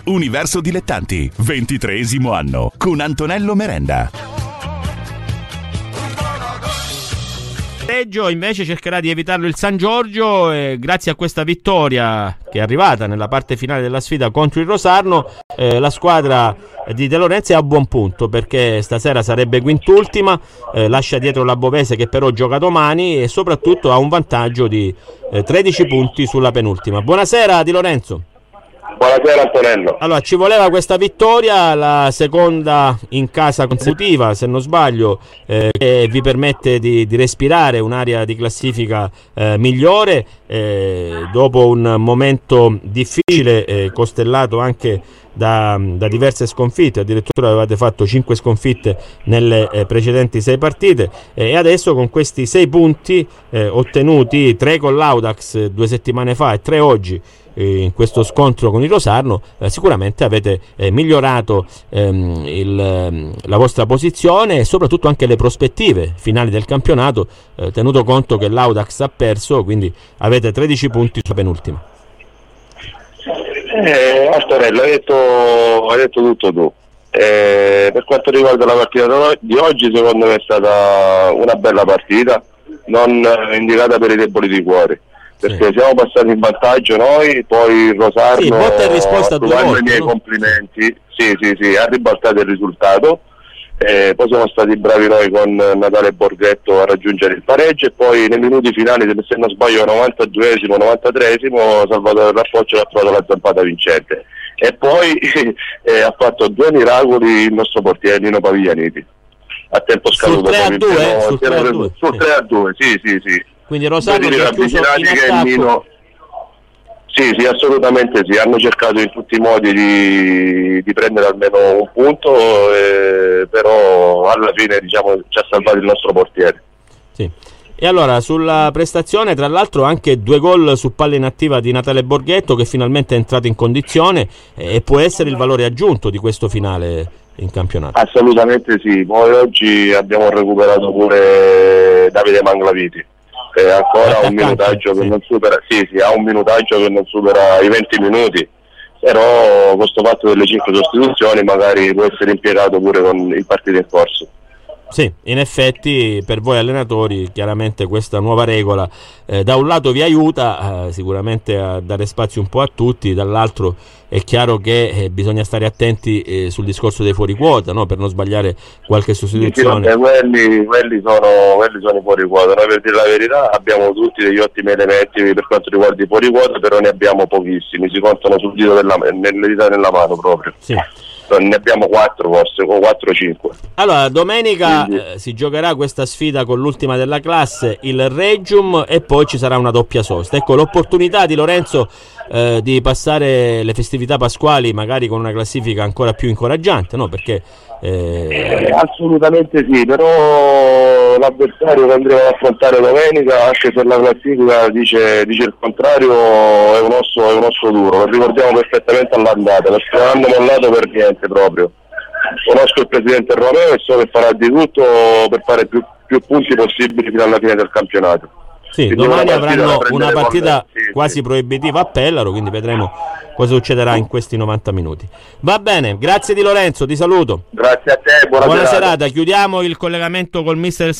Universo Dilettanti, 23° anno, con Antonello Merenda. Reggio invece cercherà di evitarlo il San Giorgio e grazie a questa vittoria che è arrivata nella parte finale della sfida contro il Rosarno, la squadra di De Lorenzo è a buon punto perché stasera sarebbe quintultima, lascia dietro la Bovese che però gioca domani e soprattutto ha un vantaggio di 13 punti sulla penultima. Buonasera Di Lorenzo. Buonasera Antonello. Allora, ci voleva questa vittoria, la seconda in casa consecutiva, se non sbaglio, che vi permette di respirare un'area di classifica migliore dopo un momento difficile, costellato anche da diverse sconfitte. Addirittura avevate fatto 5 sconfitte nelle precedenti 6 partite e adesso con questi 6 punti ottenuti, 3 con l'Audax 2 settimane fa e 3 oggi in questo scontro con il Rosarno, sicuramente avete migliorato la vostra posizione e soprattutto anche le prospettive finali del campionato, tenuto conto che l'Audax ha perso, quindi avete 13 punti sulla penultima. Antonello, hai detto tutto tu. Per quanto riguarda la partita di oggi, secondo me è stata una bella partita, non indicata per i deboli di cuore. Perché siamo passati in vantaggio noi, poi il Rosarno, botta e risposta a 2 volte, i miei complimenti, sì, ha ribaltato il risultato, poi siamo stati bravi noi con Natale Borghetto a raggiungere il pareggio e poi nei minuti finali, se non sbaglio 92esimo, 93esimo, Salvatore Rappoccio ha trovato la zampata vincente e poi ha fatto 2 miracoli il nostro portiere Nino Paviglianiti a tempo scaduto sul 3-2, sì. Quindi Rosario che ha chiuso in attacco. Sì, assolutamente sì, hanno cercato in tutti i modi di prendere almeno un punto, però alla fine diciamo ci ha salvato il nostro portiere. Sì. E allora sulla prestazione, tra l'altro anche 2 gol su palla inattiva di Natale Borghetto che finalmente è entrato in condizione e può essere il valore aggiunto di questo finale in campionato. Assolutamente sì, poi oggi abbiamo recuperato pure Davide Manglaviti. Ancora un minutaggio che non supera, ha un minutaggio che non supera i 20 minuti, però questo fatto delle 5 sostituzioni magari può essere impiegato pure con il partito in corso. Sì, in effetti per voi allenatori chiaramente questa nuova regola da un lato vi aiuta sicuramente a dare spazio un po' a tutti, dall'altro è chiaro che bisogna stare attenti sul discorso dei fuori quota, no? Per non sbagliare qualche sostituzione. Sì, quelli sono fuori quota. Noi per dire la verità abbiamo tutti degli ottimi elementi per quanto riguarda i fuori quota, però ne abbiamo pochissimi, si contano sul dito nelle dita della mano proprio. Sì. Ne abbiamo 4 forse, o 4 o 5. Allora, domenica si giocherà questa sfida con l'ultima della classe, il Regium, e poi ci sarà una doppia sosta. Ecco, l'opportunità di Lorenzo di passare le festività pasquali magari con una classifica ancora più incoraggiante, no? Perché assolutamente sì, però l'avversario che andremo ad affrontare domenica, anche se la classifica dice il contrario, è un osso duro, lo ricordiamo perfettamente all'andata, perché non hanno mollato per niente proprio. Conosco il presidente Romeo e so che farà di tutto per fare più punti possibili fino alla fine del campionato. Sì, quindi domani avranno una partita quasi proibitiva a Pellaro, quindi vedremo cosa succederà in questi 90 minuti. Va bene, grazie Di Lorenzo, ti saluto. Grazie a te, buona serata. Chiudiamo il collegamento col mister